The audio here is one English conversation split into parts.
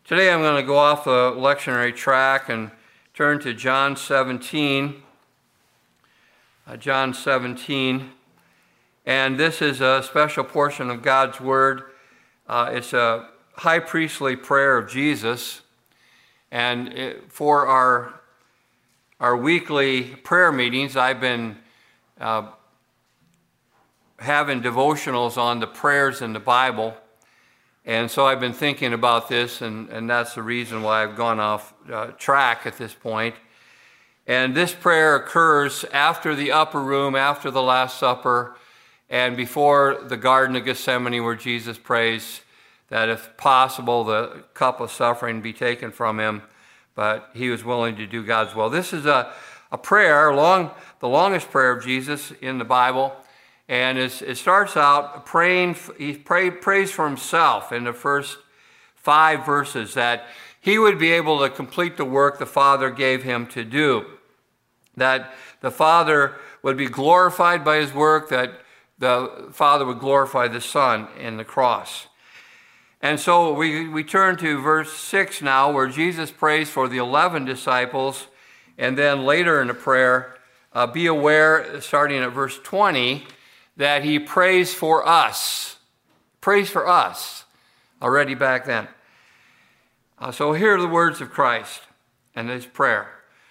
Today I'm going to go off the lectionary track and turn to John 17. John 17. And this is a special portion of God's Word. It's a high priestly prayer of Jesus. And for our weekly prayer meetings, I've been having devotionals on the prayers in the Bible. And so I've been thinking about this, and that's the reason why I've gone off track at this point. And this prayer occurs after the upper room, after the Last Supper, and before the Garden of Gethsemane, where Jesus prays that if possible, the cup of suffering be taken from him, but he was willing to do God's will. This is a prayer, the longest prayer of Jesus in the Bible. And it starts out praying, he prays for himself in the first 5 verses, that he would be able to complete the work the Father gave him to do, that the Father would be glorified by his work, that the Father would glorify the Son in the cross. And so we turn to verse 6 now, where Jesus prays for the 11 disciples, and then later in the prayer, be aware, starting at verse 20, that he prays for us already back then. So here are the words of Christ and his prayer.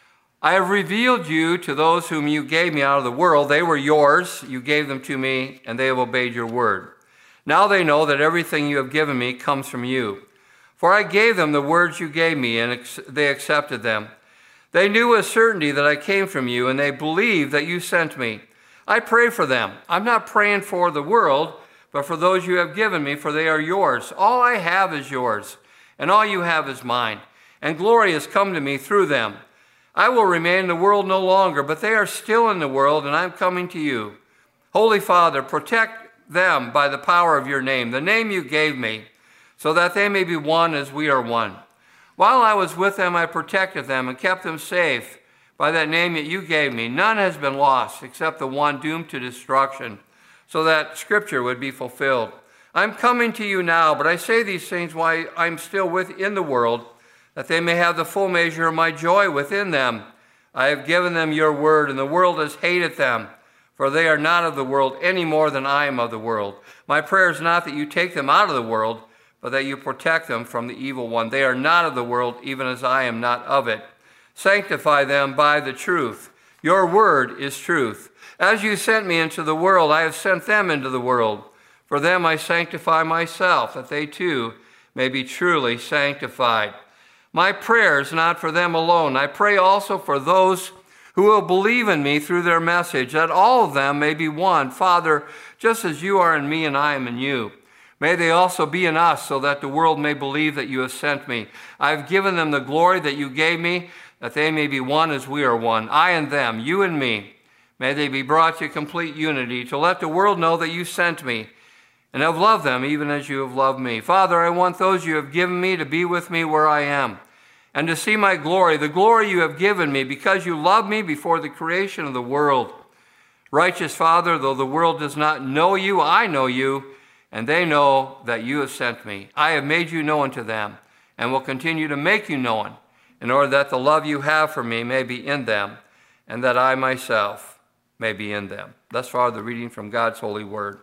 I have revealed you to those whom you gave me out of the world. They were yours. You gave them to me, and they have obeyed your word. Now they know that everything you have given me comes from you. For I gave them the words you gave me, and they accepted them. They knew with certainty that I came from you, and they believed that you sent me. I pray for them. I'm not praying for the world, but for those you have given me, for they are yours. All I have is yours, and all you have is mine. And glory has come to me through them. I will remain in the world no longer, but they are still in the world, and I'm coming to you. Holy Father, protect them by the power of your name, the name you gave me, so that they may be one as we are one. While I was with them, I protected them and kept them safe. By that name that you gave me, none has been lost except the one doomed to destruction, so that Scripture would be fulfilled. I'm coming to you now, but I say these things while I'm still within the world, that they may have the full measure of my joy within them. I have given them your word, and the world has hated them, for they are not of the world any more than I am of the world. My prayer is not that you take them out of the world, but that you protect them from the evil one. They are not of the world, even as I am not of it. Sanctify them by the truth. Your word is truth. As you sent me into the world, I have sent them into the world. For them I sanctify myself, that they too may be truly sanctified. My prayer is not for them alone. I pray also for those who will believe in me through their message, that all of them may be one. Father, just as you are in me and I am in you, may they also be in us, so that the world may believe that you have sent me. I have given them the glory that you gave me, that they may be one as we are one, I and them, you and me. May they be brought to complete unity, to let the world know that you sent me, and have loved them even as you have loved me. Father, I want those you have given me to be with me where I am, and to see my glory, the glory you have given me, because you loved me before the creation of the world. Righteous Father, though the world does not know you, I know you, and they know that you have sent me. I have made you known to them, and will continue to make you known, in order that the love you have for me may be in them, and that I myself may be in them. Thus far, the reading from God's holy word.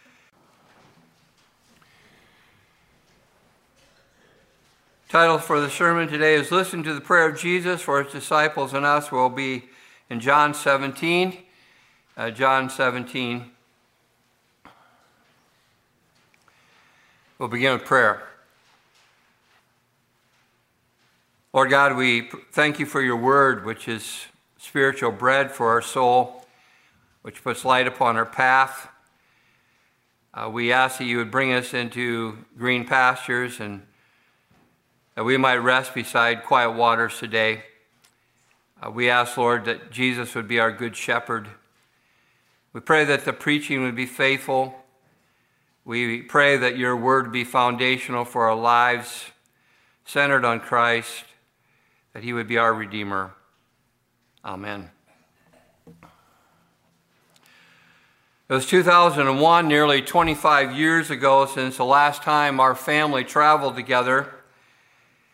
Title for the sermon today is Listen to the Prayer of Jesus for his disciples and us. Will be in John 17. John 17. We'll begin with prayer. Lord God, we thank you for your word, which is spiritual bread for our soul, which puts light upon our path. We ask that you would bring us into green pastures, and that we might rest beside quiet waters today. We ask, Lord, that Jesus would be our good shepherd. We pray that the preaching would be faithful. We pray that your word would be foundational for our lives, centered on Christ, that he would be our Redeemer. Amen. It was 2001, nearly 25 years ago, since the last time our family traveled together.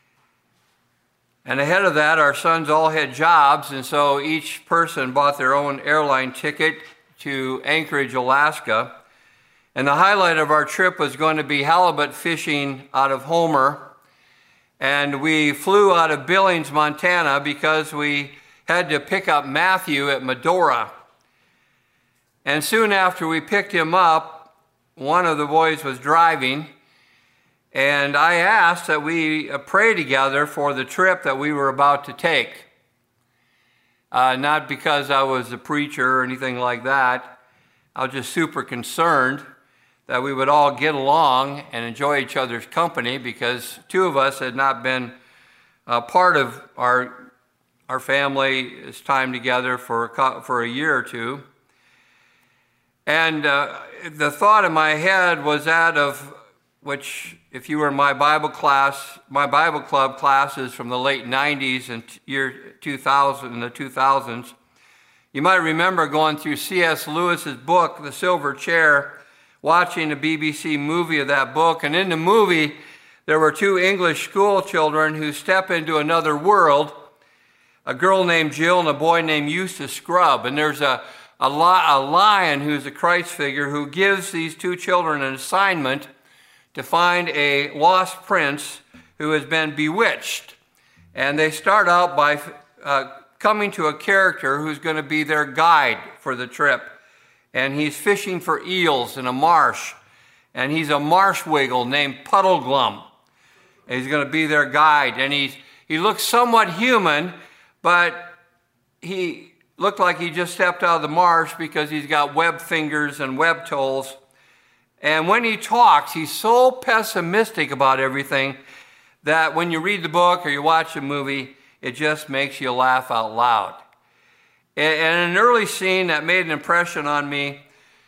And ahead of that, our sons all had jobs, and so each person bought their own airline ticket to Anchorage, Alaska. And the highlight of our trip was going to be halibut fishing out of Homer. And we flew out of Billings, Montana, because we had to pick up Matthew at Medora. And soon after we picked him up, one of the boys was driving, and I asked that we pray together for the trip that we were about to take. Not because I was a preacher or anything like that. I was just super concerned that we would all get along and enjoy each other's company, because two of us had not been part of our family's time together for a year or two. And the thought in my head was that of, which, if you were in my Bible club classes from the late 90s and year 2000, in the 2000s, you might remember going through C.S. Lewis's book, The Silver Chair, watching a BBC movie of that book. And in the movie, there were two English school children who step into another world, a girl named Jill and a boy named Eustace Scrubb. And there's a lion who's a Christ figure who gives these two children an assignment to find a lost prince who has been bewitched. And they start out by coming to a character who's going to be their guide for the trip. And he's fishing for eels in a marsh. And he's a marsh wiggle named Puddleglum. And he's going to be their guide. And he looks somewhat human, but he looked like he just stepped out of the marsh because he's got web fingers and web toes. And when he talks, he's so pessimistic about everything that when you read the book or you watch the movie, it just makes you laugh out loud. And an early scene that made an impression on me,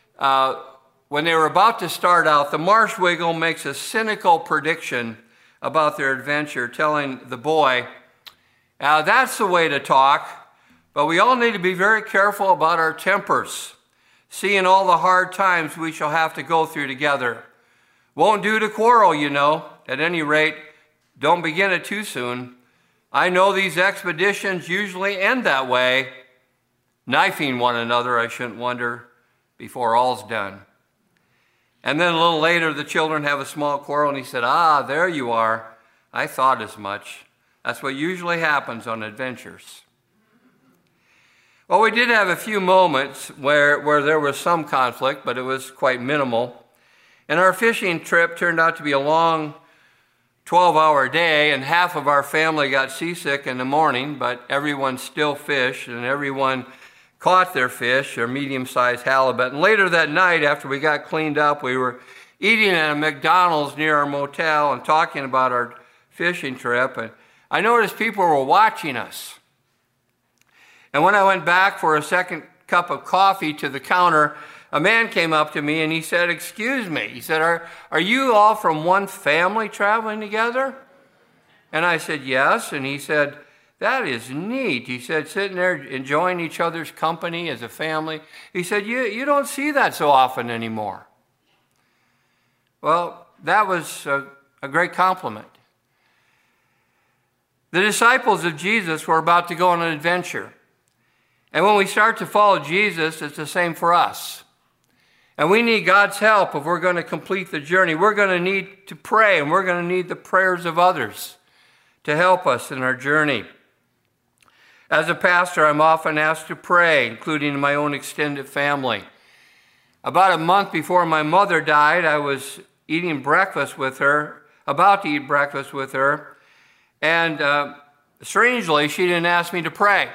when they were about to start out, the marsh wiggle makes a cynical prediction about their adventure, telling the boy, that's the way to talk, but we all need to be very careful about our tempers, seeing all the hard times we shall have to go through together. Won't do to quarrel, you know. At any rate, don't begin it too soon. I know these expeditions usually end that way, knifing one another, I shouldn't wonder, before all's done. And then a little later, the children have a small quarrel, and he said, there you are. I thought as much. That's what usually happens on adventures. Well, we did have a few moments where there was some conflict, but it was quite minimal. And our fishing trip turned out to be a long 12-hour day, and half of our family got seasick in the morning, but everyone still fished, and everyone caught their fish, or medium-sized halibut. And later that night, after we got cleaned up, we were eating at a McDonald's near our motel and talking about our fishing trip, and I noticed people were watching us. And when I went back for a second cup of coffee to the counter, a man came up to me and he said, "Excuse me." He said, are you all from one family traveling together? And I said, "Yes." And he said, "That is neat." He said, "Sitting there enjoying each other's company as a family." He said, you don't see that so often anymore. Well, that was a great compliment. The disciples of Jesus were about to go on an adventure. And when we start to follow Jesus, it's the same for us. And we need God's help if we're going to complete the journey. We're going to need to pray, and we're going to need the prayers of others to help us in our journey. As a pastor, I'm often asked to pray, including my own extended family. About a month before my mother died, I was eating breakfast with her, about to eat breakfast with her, and strangely, she didn't ask me to pray.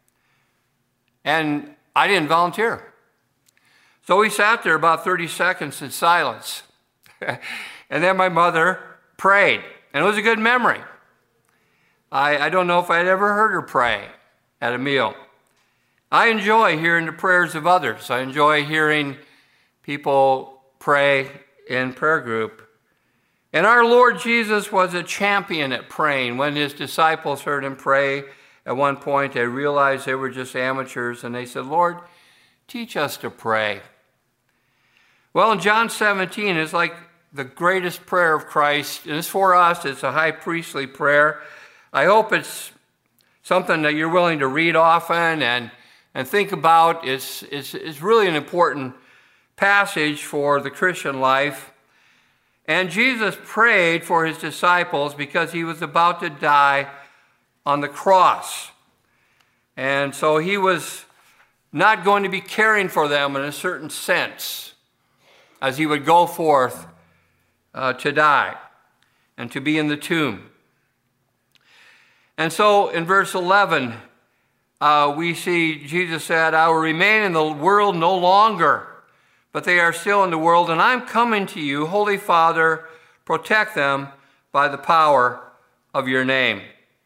And I didn't volunteer. So we sat there about 30 seconds in silence. And then my mother prayed. And it was a good memory. I don't know if I'd ever heard her pray at a meal. I enjoy hearing the prayers of others. I enjoy hearing people pray in prayer group. And our Lord Jesus was a champion at praying. When his disciples heard him pray, at one point they realized they were just amateurs, and they said, "Lord, teach us to pray." Well, in John 17, it's like the greatest prayer of Christ, and it's for us. It's a high priestly prayer. I hope it's something that you're willing to read often and think about. It's really an important passage for the Christian life. And Jesus prayed for his disciples because he was about to die on the cross. And so he was not going to be caring for them in a certain sense as he would go forth to die and to be in the tomb. And so in verse 11, we see Jesus said, I will remain in the world no longer, but they are still in the world, and I'm coming to you. Holy Father, protect them by the power of your name.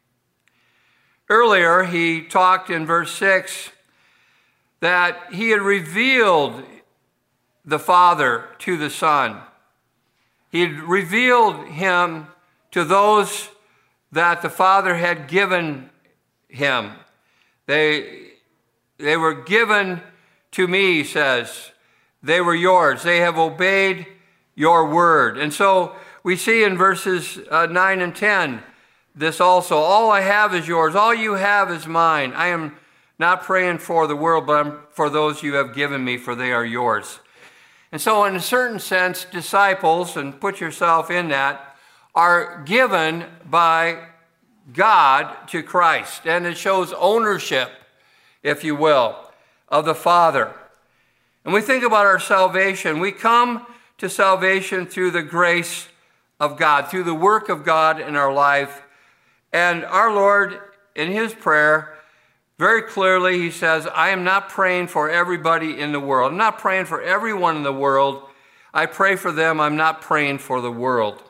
Earlier, he talked in verse 6 that he had revealed the Father to the Son. He had revealed him to those that the Father had given him. They were given to me, he says. They were yours. They have obeyed your word. And so we see in verses 9 and 10 this also. All I have is yours. All you have is mine. I am not praying for the world, but I'm for those you have given me, for they are yours. And so in a certain sense, disciples, and put yourself in that, are given by God to Christ. And it shows ownership, if you will, of the Father. And we think about our salvation. We come to salvation through the grace of God, through the work of God in our life. And our Lord, in his prayer, very clearly he says, I am not praying for everybody in the world. I'm not praying for everyone in the world. I pray for them. I'm not praying for the world.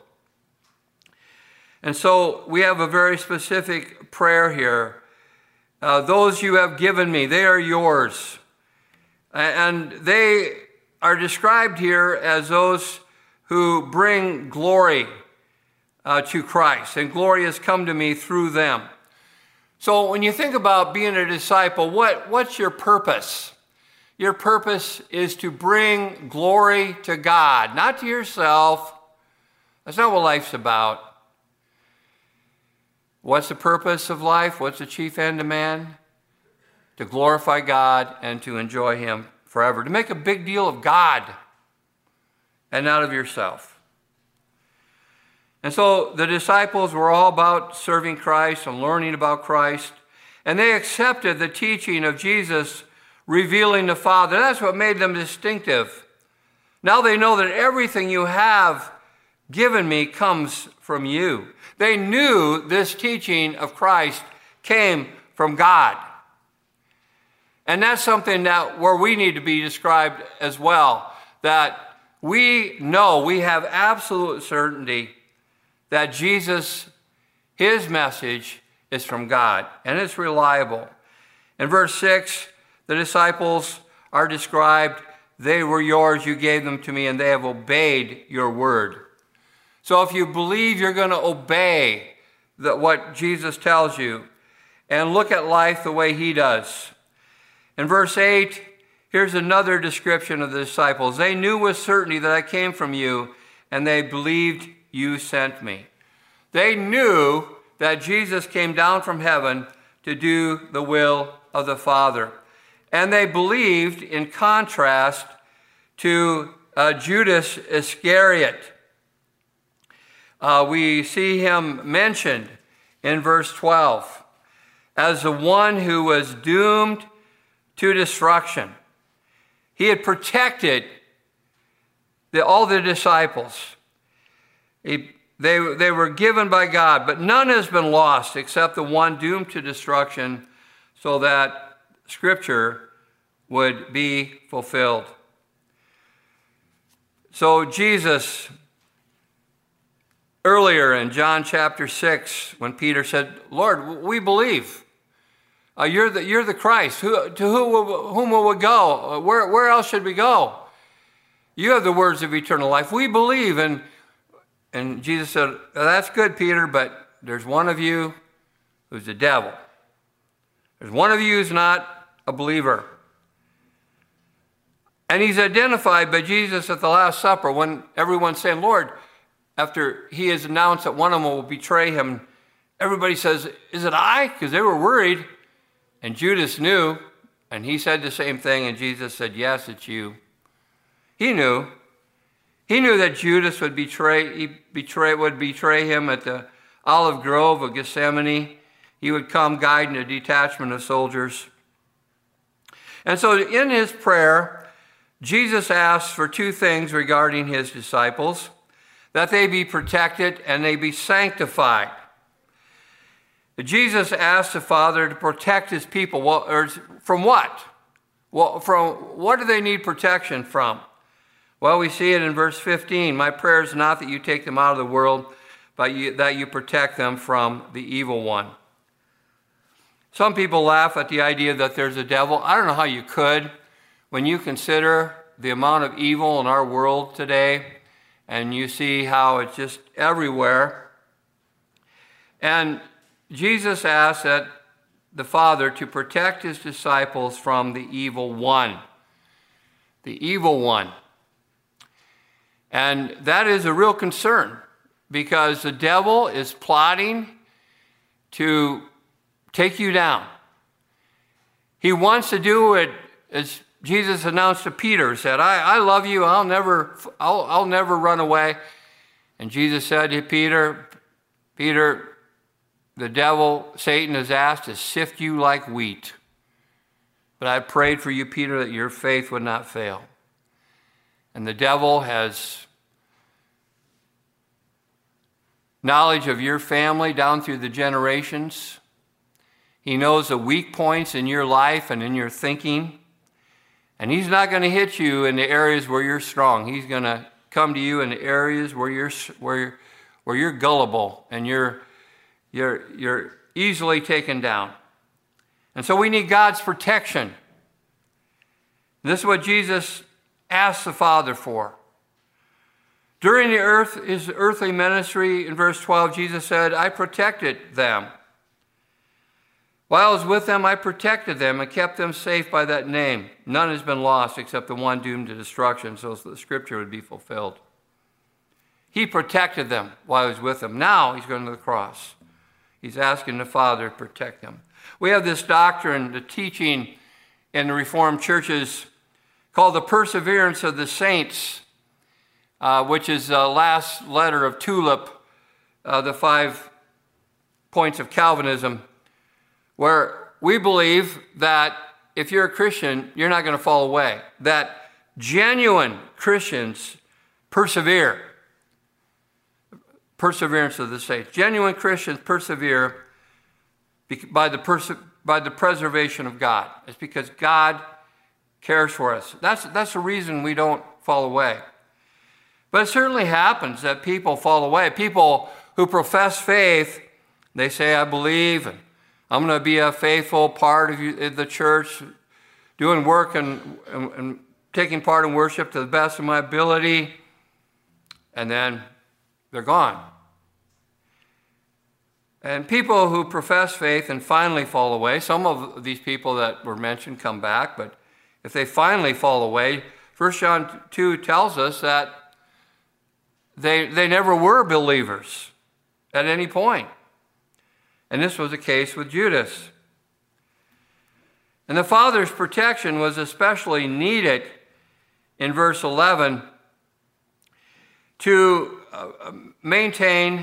And so we have a very specific prayer here. Those you have given me, they are yours. And they are described here as those who bring glory to Christ. And glory has come to me through them. So when you think about being a disciple, what's your purpose? Your purpose is to bring glory to God, not to yourself. That's not what life's about. What's the purpose of life? What's the chief end of man? To glorify God and to enjoy him forever. To make a big deal of God and not of yourself. And so the disciples were all about serving Christ and learning about Christ. And they accepted the teaching of Jesus revealing the Father. That's what made them distinctive. Now they know that everything you have given me comes from you. They knew this teaching of Christ came from God. And that's something that where we need to be described as well, that we know, we have absolute certainty that Jesus, his message is from God, and it's reliable. In verse 6, the disciples are described, they were yours, you gave them to me, and they have obeyed your word. So if you believe you're going to obey what Jesus tells you, and look at life the way he does. In verse 8, here's another description of the disciples. They knew with certainty that I came from you, and they believed you sent me. They knew that Jesus came down from heaven to do the will of the Father. And they believed, in contrast to Judas Iscariot. We see him mentioned in verse 12 as the one who was doomed to destruction. He had protected all the disciples. They were given by God, but none has been lost except the one doomed to destruction, so that Scripture would be fulfilled. So Jesus, earlier in John chapter 6, when Peter said, Lord, we believe. You're the Christ. To whom will we go? Where else should we go? You have the words of eternal life. We believe. And Jesus said, that's good, Peter, but there's one of you who's the devil. There's one of you who's not a believer. And he's identified by Jesus at the Last Supper when everyone's saying, Lord, after he has announced that one of them will betray him everybody says, is it I? Because they were worried. And Judas knew, and he said the same thing, and Jesus said, yes, it's you. He knew. He knew that Judas would betray him at the olive grove of Gethsemane. He would come guiding a detachment of soldiers. And so in his prayer, Jesus asks for two things regarding his disciples: that they be protected and they be sanctified. Jesus asked the Father to protect his people. Well, from what? Well, from what do they need protection from? Well, we see it in verse 15. My prayer is not that you take them out of the world, but that you protect them from the evil one. Some people laugh at the idea that there's a devil. I don't know how you could, when you consider the amount of evil in our world today, and you see how it's just everywhere. And Jesus asked that the Father to protect his disciples from the evil one. The evil one. And that is a real concern, because the devil is plotting to take you down. He wants to do it, as Jesus announced to Peter, said, I love you, I'll never run away. And Jesus said to Peter, the devil, Satan, has asked to sift you like wheat. But I prayed for you, Peter, that your faith would not fail. And the devil has knowledge of your family down through the generations. He knows the weak points in your life and in your thinking. And he's not going to hit you in the areas where you're strong. He's going to come to you in the areas where you're gullible and you're easily taken down. And so we need God's protection. This is what Jesus asked the Father for. During his earthly ministry, in verse 12, Jesus said, I protected them. While I was with them, I protected them and kept them safe by that name. None has been lost except the one doomed to destruction, so the scripture would be fulfilled. He protected them while he was with them. Now he's going to the cross. He's asking the Father to protect them. We have this doctrine, the teaching in the Reformed churches called the perseverance of the saints, which is the last letter of Tulip, the 5 points of Calvinism, where we believe that if you're a Christian, you're not going to fall away, that genuine Christians persevere. Perseverance of the saints. Genuine Christians persevere by the preservation of God. It's because God cares for us. That's the reason we don't fall away. But it certainly happens that people fall away. People who profess faith, they say, I believe, and I'm going to be a faithful part of the church, doing work and taking part in worship to the best of my ability, and then they're gone. And people who profess faith and finally fall away, some of these people that were mentioned come back, but if they finally fall away, 1 John 2 tells us that they never were believers at any point. And this was the case with Judas. And the Father's protection was especially needed in verse 11 to maintain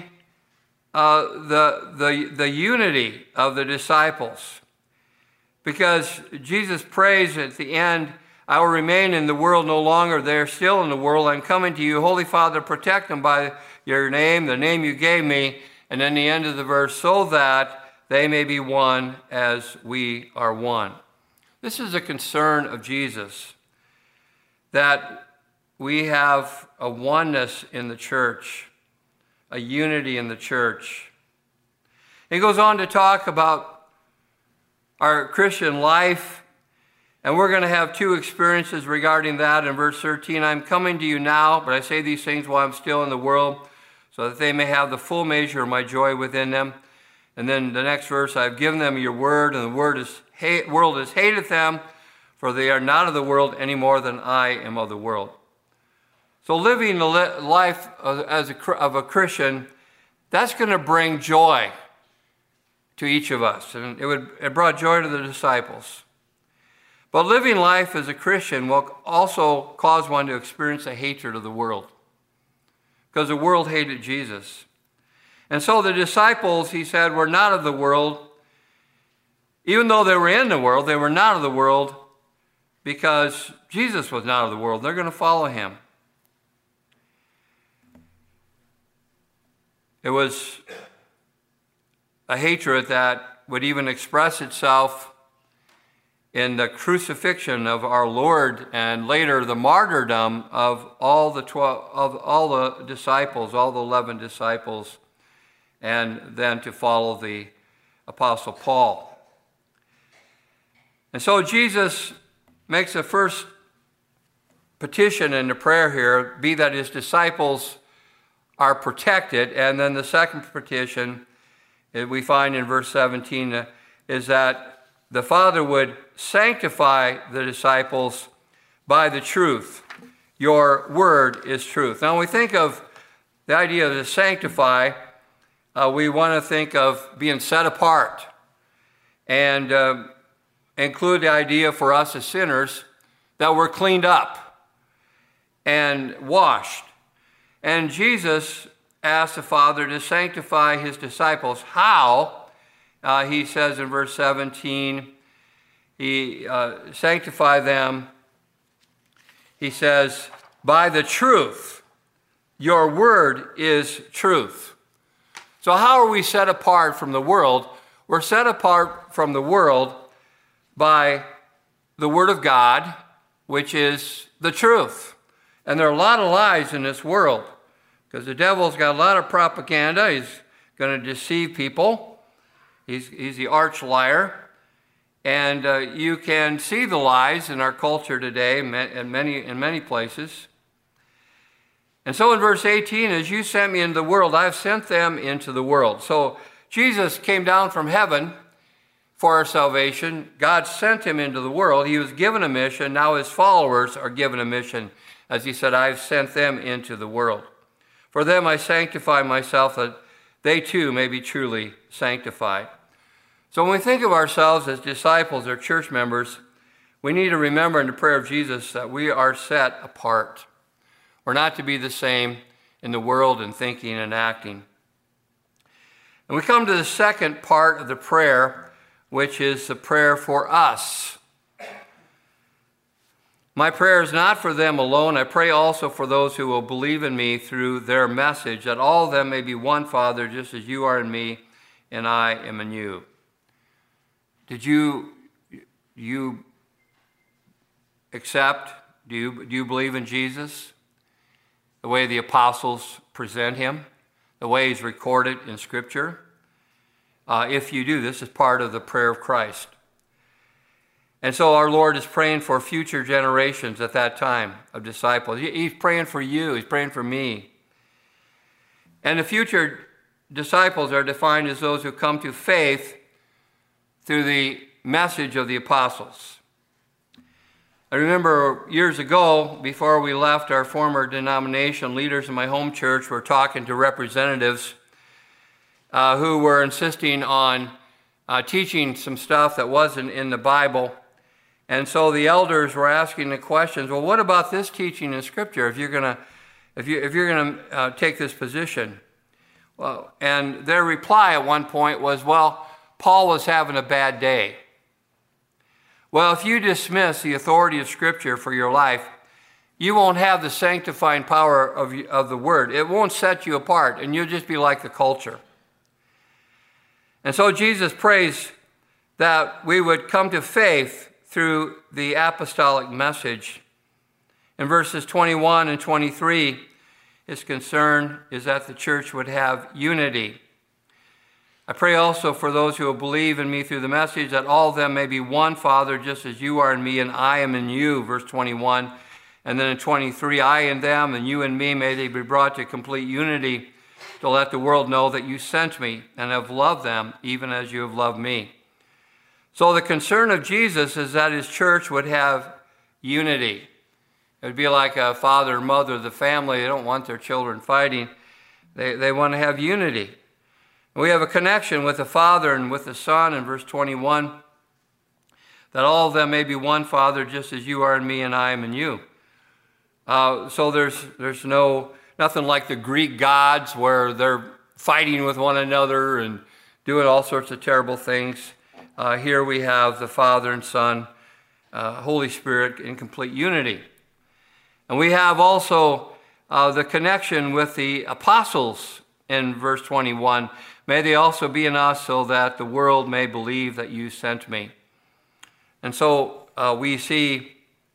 the unity of the disciples. Because Jesus prays at the end, I will remain in the world no longer. They are still in the world. I'm coming to you. Holy Father, protect them by your name, the name you gave me. And then the end of the verse, so that they may be one as we are one. This is a concern of Jesus, that we have a oneness in the church, a unity in the church. He goes on to talk about our Christian life, and we're going to have 2 experiences regarding that in verse 13. I'm coming to you now, but I say these things while I'm still in the world, so that they may have the full measure of my joy within them. And then the next verse, I've given them your word, and the world has hated them, for they are not of the world any more than I am of the world. So living the life of a Christian, that's going to bring joy to each of us, and it brought joy to the disciples. But living life as a Christian will also cause one to experience a hatred of the world, because the world hated Jesus. And so the disciples, he said, were not of the world. Even though they were in the world, they were not of the world because Jesus was not of the world. They're going to follow him. It was a hatred that would even express itself in the crucifixion of our Lord, and later the martyrdom of all the disciples, all the 11 disciples, and then to follow the Apostle Paul. And so Jesus makes a first petition in the prayer here, be that his disciples are protected, and then the second petition we find in verse 17 is that the Father would sanctify the disciples by the truth. Your word is truth. Now, when we think of the idea of to sanctify, we want to think of being set apart and include the idea for us as sinners that we're cleaned up and washed. And Jesus asked the Father to sanctify his disciples. How? He says in verse 17, he sanctify them, he says, by the truth. Your word is truth. So how are we set apart from the world? We're set apart from the world by the word of God, which is the truth. And there are a lot of lies in this world, because the devil's got a lot of propaganda. He's going to deceive people. He's the arch liar. And you can see the lies in our culture today in many places. And so in verse 18, as you sent me into the world, I've sent them into the world. So Jesus came down from heaven for our salvation. God sent him into the world. He was given a mission. Now his followers are given a mission. As he said, I've sent them into the world. For them I sanctify myself, that they too may be truly sanctified. So when we think of ourselves as disciples or church members, we need to remember in the prayer of Jesus that we are set apart. We're not to be the same in the world in thinking and acting. And we come to the second part of the prayer, which is the prayer for us. My prayer is not for them alone. I pray also for those who will believe in me through their message, that all of them may be one, Father, just as you are in me and I am in you. Did you accept? Do you believe in Jesus? The way the apostles present him, the way he's recorded in Scripture? If you do, this is part of the prayer of Christ. And so our Lord is praying for future generations at that time of disciples. He's praying for you. He's praying for me. And the future disciples are defined as those who come to faith through the message of the apostles. I remember years ago, before we left our former denomination, leaders in my home church were talking to representatives who were insisting on teaching some stuff that wasn't in the Bible. And so the elders were asking the questions, well, what about this teaching in Scripture if you're going to take this position? Well, and their reply at one point was, well, Paul was having a bad day. Well, if you dismiss the authority of Scripture for your life, you won't have the sanctifying power of the Word. It won't set you apart, and you'll just be like the culture. And so Jesus prays that we would come to faith through the apostolic message. In verses 21 and 23, his concern is that the church would have unity. I pray also for those who will believe in me through the message, that all of them may be one, Father, just as you are in me and I am in you, verse 21. And then in 23, I in them and you in me, may they be brought to complete unity, to let the world know that you sent me and have loved them even as you have loved me. So the concern of Jesus is that his church would have unity. It would be like a father and mother of the family. They don't want their children fighting. They want to have unity. And we have a connection with the Father and with the Son in verse 21, that all of them may be one, Father, just as you are in me and I am in you. So there's nothing like the Greek gods where they're fighting with one another and doing all sorts of terrible things. Here we have the Father and Son, Holy Spirit in complete unity. And we have also the connection with the apostles in verse 21. May they also be in us so that the world may believe that you sent me. And so we see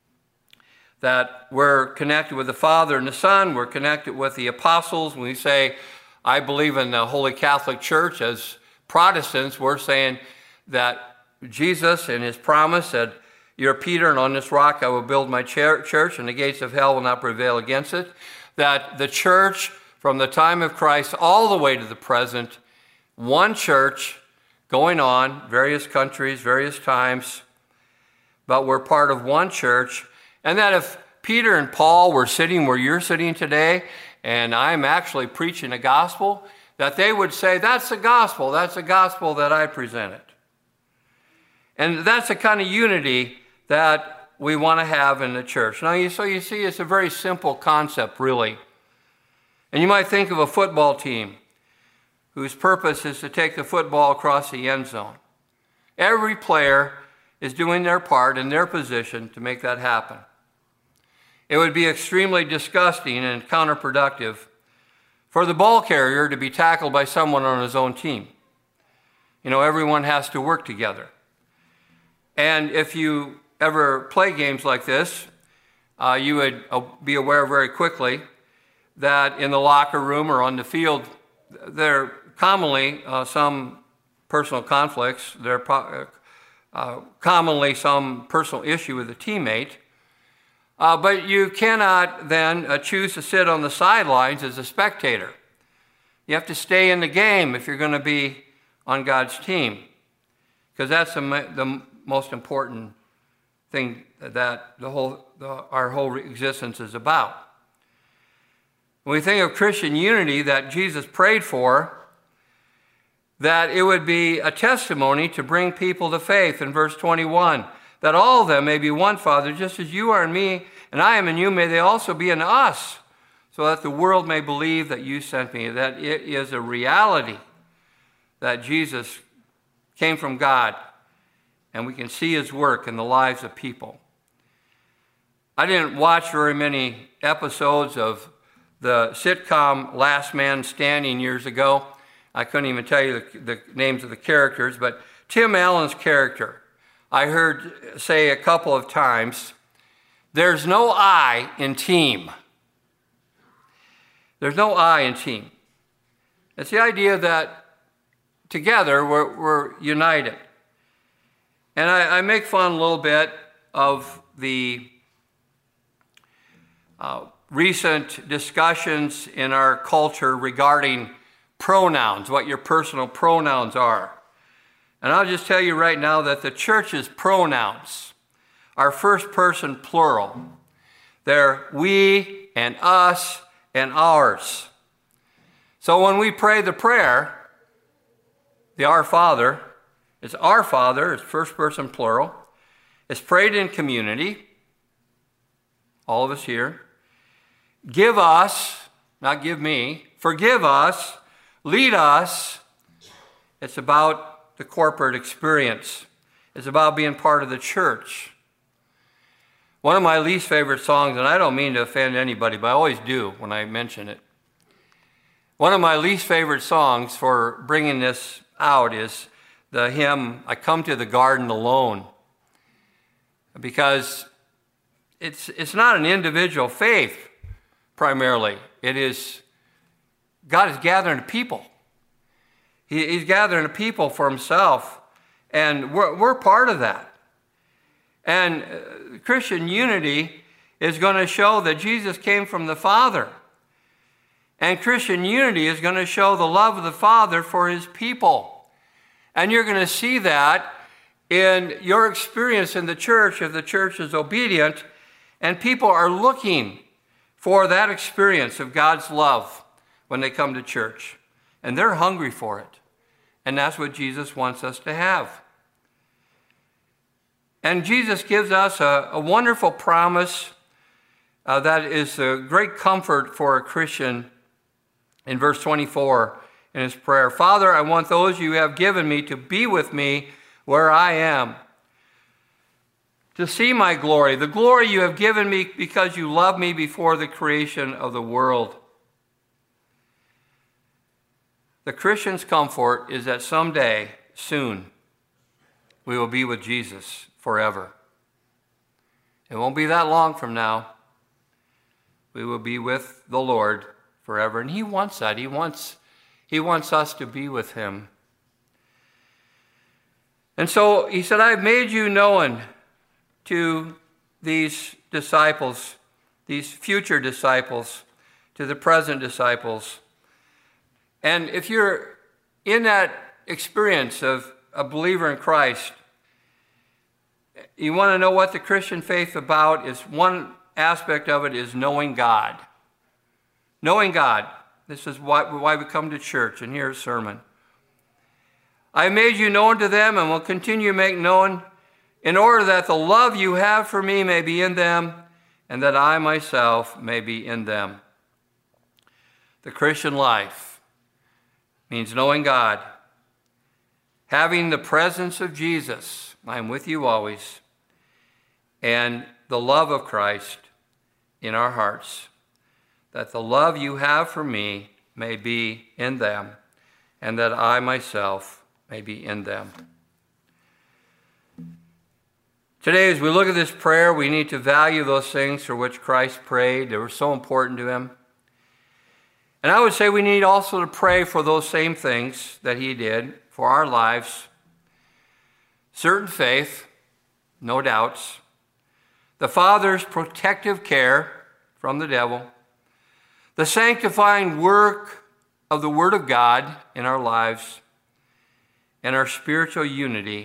that we're connected with the Father and the Son. We're connected with the apostles. When we say, I believe in the Holy Catholic Church, as Protestants, we're saying that Jesus in his promise said, you're Peter, and on this rock I will build my church, and the gates of hell will not prevail against it. That the church, from the time of Christ all the way to the present, one church going on, various countries, various times, but we're part of one church. And that if Peter and Paul were sitting where you're sitting today, and I'm actually preaching the gospel, that they would say, that's the gospel that I presented. And that's the kind of unity that we want to have in the church. Now, so you see, it's a very simple concept, really. And you might think of a football team whose purpose is to take the football across the end zone. Every player is doing their part in their position to make that happen. It would be extremely disgusting and counterproductive for the ball carrier to be tackled by someone on his own team. You know, everyone has to work together. And if you ever play games like this, you would be aware very quickly that in the locker room or on the field, there are commonly some personal conflicts. There are commonly some personal issue with a teammate. But you cannot then choose to sit on the sidelines as a spectator. You have to stay in the game if you're going to be on God's team, because that's the most important thing that our whole existence is about. When we think of Christian unity that Jesus prayed for, that it would be a testimony to bring people to faith in verse 21. That all of them may be one, Father, just as you are in me and I am in you, may they also be in us, so that the world may believe that you sent me, that it is a reality that Jesus came from God, and we can see his work in the lives of people. I didn't watch very many episodes of the sitcom Last Man Standing years ago. I couldn't even tell you the names of the characters, but Tim Allen's character, I heard say a couple of times, there's no I in team. There's no I in team. It's the idea that together we're united. And I make fun a little bit of the recent discussions in our culture regarding pronouns, what your personal pronouns are. And I'll just tell you right now that the church's pronouns are first person plural. They're we and us and ours. So when we pray the prayer, the Our Father, it's our Father, it's first person plural. It's prayed in community, all of us here. Give us, not give me, forgive us, lead us. It's about the corporate experience. It's about being part of the church. One of my least favorite songs, and I don't mean to offend anybody, but I always do when I mention it. One of my least favorite songs for bringing this out is the hymn, I Come to the Garden Alone, because it's not an individual faith primarily. It is, God is gathering a people. He's gathering a people for himself, and we're part of that. And Christian unity is going to show that Jesus came from the Father. And Christian unity is going to show the love of the Father for his people. And you're going to see that in your experience in the church if the church is obedient, and people are looking for that experience of God's love when they come to church. And they're hungry for it. And that's what Jesus wants us to have. And Jesus gives us a wonderful promise that is a great comfort for a Christian in verse 24 in his prayer. Father, I want those you have given me to be with me where I am, to see my glory, the glory you have given me because you loved me before the creation of the world. The Christian's comfort is that someday, soon, we will be with Jesus forever. It won't be that long from now. We will be with the Lord forever. And he wants that. He wants us to be with him. And so he said, I have made you known to these disciples, these future disciples, to the present disciples. And if you're in that experience of a believer in Christ, you want to know what the Christian faith about is. One aspect of it is knowing God. Knowing God. This is why we come to church and hear a sermon. I made you known to them and will continue to make known in order that the love you have for me may be in them and that I myself may be in them. The Christian life means knowing God, having the presence of Jesus, I am with you always, and the love of Christ in our hearts, that the love you have for me may be in them, and that I myself may be in them. Today, as we look at this prayer, we need to value those things for which Christ prayed. They were so important to him. And I would say we need also to pray for those same things that he did for our lives. Certain faith, no doubts. The Father's protective care from the devil. The sanctifying work of the Word of God in our lives. And our spiritual unity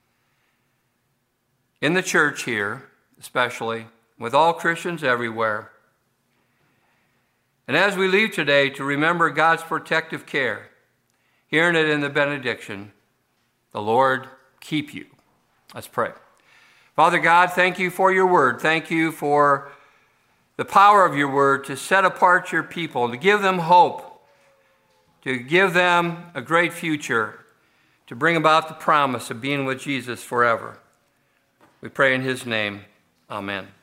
in the church here, especially, with all Christians everywhere. And as we leave today, to remember God's protective care, hearing it in the benediction, the Lord keep you. Let's pray. Father God, thank you for your word. Thank you for the power of your word to set apart your people, to give them hope, to give them a great future, to bring about the promise of being with Jesus forever. We pray in his name. Amen.